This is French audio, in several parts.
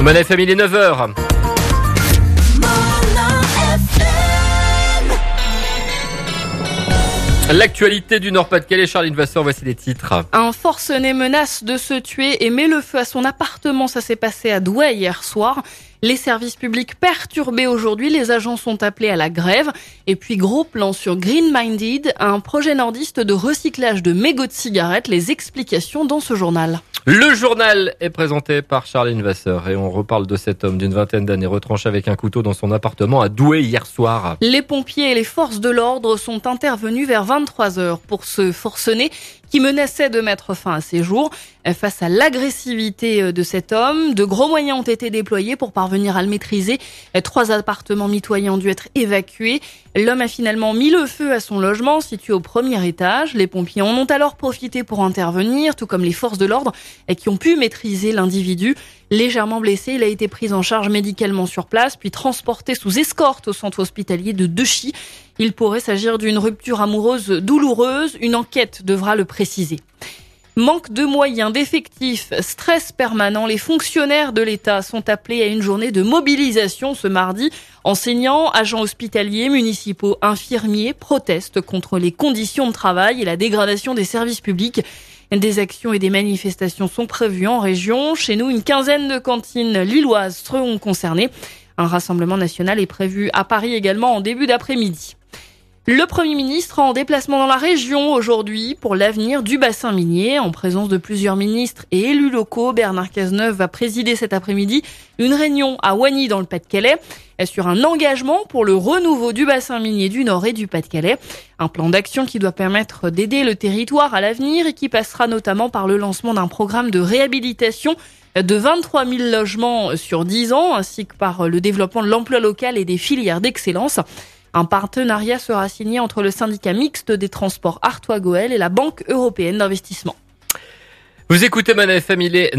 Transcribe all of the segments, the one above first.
Mon FM, il est 9h. L'actualité du Nord-Pas-de-Calais, Charline Vasseur, voici les titres. Un forcené menace de se tuer et met le feu à son appartement. Ça s'est passé à Douai hier soir. Les services publics perturbés aujourd'hui, les agents sont appelés à la grève. Et puis gros plan sur Green Minded, un projet nordiste de recyclage de mégots de cigarettes. Les explications dans ce journal. Le journal est présenté par Charline Vasseur et on reparle de cet homme d'une vingtaine d'années retranché avec un couteau dans son appartement à Douai hier soir. Les pompiers et les forces de l'ordre sont intervenus vers 23h pour ce forcené qui menaçait de mettre fin à ses jours. Face à l'agressivité de cet homme, de gros moyens ont été déployés pour parvenir à le maîtriser. 3 appartements mitoyens ont dû être évacués. L'homme a finalement mis le feu à son logement situé au premier étage. Les pompiers en ont alors profité pour intervenir, tout comme les forces de l'ordre qui ont pu maîtriser l'individu. Légèrement blessé, il a été pris en charge médicalement sur place, puis transporté sous escorte au centre hospitalier de Dechy. Il pourrait s'agir d'une rupture amoureuse douloureuse. Une enquête devra le préciser. Manque de moyens, d'effectifs, stress permanent. Les fonctionnaires de l'État sont appelés à une journée de mobilisation ce mardi. Enseignants, agents hospitaliers, municipaux, infirmiers protestent contre les conditions de travail et la dégradation des services publics. Des actions et des manifestations sont prévues en région. Chez nous, une quinzaine de cantines lilloises seront concernées. Un rassemblement national est prévu à Paris également en début d'après-midi. Le Premier ministre en déplacement dans la région aujourd'hui pour l'avenir du bassin minier. En présence de plusieurs ministres et élus locaux, Bernard Cazeneuve va présider cet après-midi une réunion à Wagny dans le Pas-de-Calais sur un engagement pour le renouveau du bassin minier du Nord et du Pas-de-Calais. Un plan d'action qui doit permettre d'aider le territoire à l'avenir et qui passera notamment par le lancement d'un programme de réhabilitation de 23 000 logements sur 10 ans ainsi que par le développement de l'emploi local et des filières d'excellence. Un partenariat sera signé entre le syndicat mixte des transports Artois-Gohel et la Banque européenne d'investissement. Vous écoutez Mon FM, il est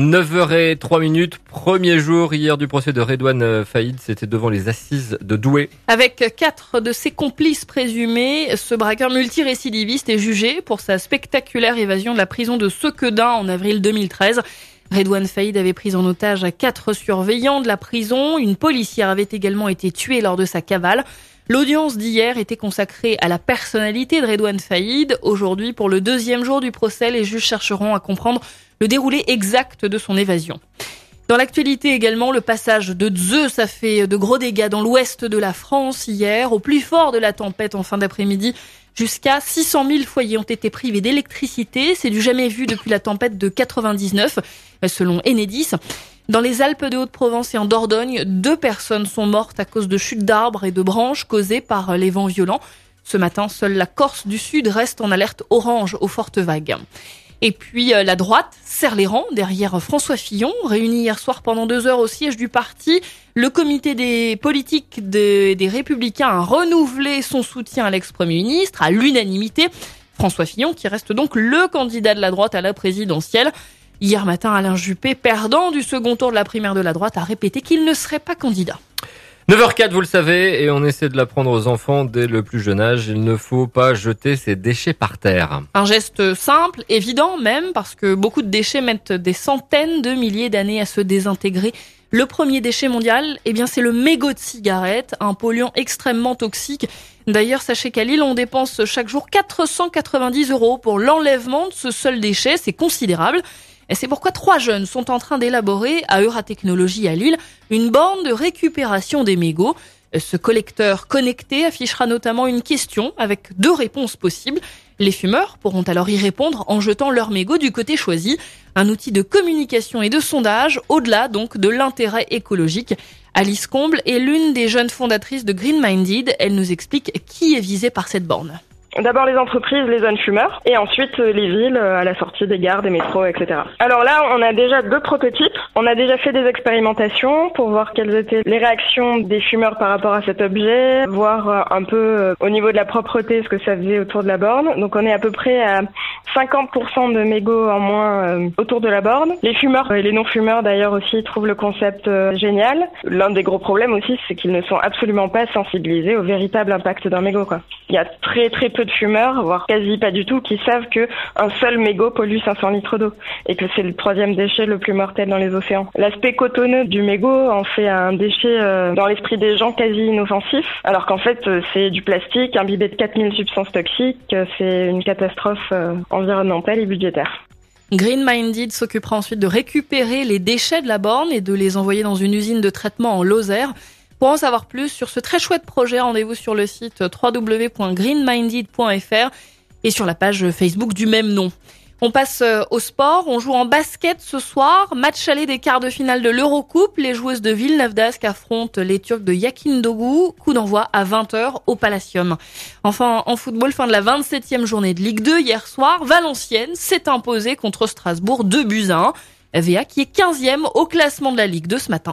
9h03. Premier jour hier du procès de Redouane Faïd, c'était devant les assises de Douai. Avec 4 de ses complices présumés, ce braqueur multirécidiviste est jugé pour sa spectaculaire évasion de la prison de Sequedin en avril 2013. Redouane Faïd avait pris en otage 4 surveillants de la prison. Une policière avait également été tuée lors de sa cavale. L'audience d'hier était consacrée à la personnalité de Redouane Faïd. Aujourd'hui, pour le 2e jour du procès, les juges chercheront à comprendre le déroulé exact de son évasion. Dans l'actualité également, le passage de Zeus a fait de gros dégâts dans l'ouest de la France hier. Au plus fort de la tempête en fin d'après-midi, jusqu'à 600 000 foyers ont été privés d'électricité. C'est du jamais vu depuis la tempête de 99, selon Enedis. Dans les Alpes de Haute-Provence et en Dordogne, 2 personnes sont mortes à cause de chutes d'arbres et de branches causées par les vents violents. Ce matin, seule la Corse du Sud reste en alerte orange aux fortes vagues. Et puis la droite serre les rangs derrière François Fillon, réuni hier soir pendant 2 heures au siège du parti. Le comité des politiques des Républicains a renouvelé son soutien à l'ex-premier ministre à l'unanimité. François Fillon qui reste donc le candidat de la droite à la présidentielle. Hier matin, Alain Juppé, perdant du second tour de la primaire de la droite, a répété qu'il ne serait pas candidat. 9h04, vous le savez, et on essaie de l'apprendre aux enfants dès le plus jeune âge. Il ne faut pas jeter ses déchets par terre. Un geste simple, évident même, parce que beaucoup de déchets mettent des centaines de milliers d'années à se désintégrer. Le premier déchet mondial, c'est le mégot de cigarette, un polluant extrêmement toxique. D'ailleurs, sachez qu'à Lille, on dépense chaque jour 490 € pour l'enlèvement de ce seul déchet. C'est considérable. Et c'est pourquoi 3 jeunes sont en train d'élaborer, à Euratechnologie à Lille, une borne de récupération des mégots. Ce collecteur connecté affichera notamment une question avec 2 réponses possibles. Les fumeurs pourront alors y répondre en jetant leurs mégots du côté choisi. Un outil de communication et de sondage, au-delà donc de l'intérêt écologique. Alice Comble est l'une des jeunes fondatrices de Green Minded. Elle nous explique qui est visé par cette borne. D'abord les entreprises, les zones fumeurs, et ensuite les villes à la sortie des gares, des métros, etc. Alors là, on a déjà 2 prototypes. On a déjà fait des expérimentations pour voir quelles étaient les réactions des fumeurs par rapport à cet objet, voir un peu au niveau de la propreté ce que ça faisait autour de la borne. Donc on est à peu près à 50% de mégots en moins autour de la borne. Les fumeurs et les non-fumeurs d'ailleurs aussi trouvent le concept génial. L'un des gros problèmes aussi, c'est qu'ils ne sont absolument pas sensibilisés au véritable impact d'un mégot, quoi. Il y a très très peu de fumeurs, voire quasi pas du tout, qui savent que un seul mégot pollue 500 litres d'eau et que c'est le 3e déchet le plus mortel dans les océans. L'aspect cotonneux du mégot en fait un déchet dans l'esprit des gens quasi inoffensif, alors qu'en fait c'est du plastique imbibé de 4000 substances toxiques, c'est une catastrophe environnementale et budgétaire. Green Minded s'occupera ensuite de récupérer les déchets de la borne et de les envoyer dans une usine de traitement en Lozère. Pour en savoir plus sur ce très chouette projet, rendez-vous sur le site www.greenminded.fr et sur la page Facebook du même nom. On passe au sport, on joue en basket ce soir, match aller des quarts de finale de l'Eurocoupe. Les joueuses de Villeneuve d'Ascq affrontent les Turcs de Yakindogu, coup d'envoi à 20h au Palacium. Enfin, en football, fin de la 27e journée de Ligue 2 hier soir, Valenciennes s'est imposée contre Strasbourg 2-1. VA qui est 15e au classement de la Ligue 2 ce matin.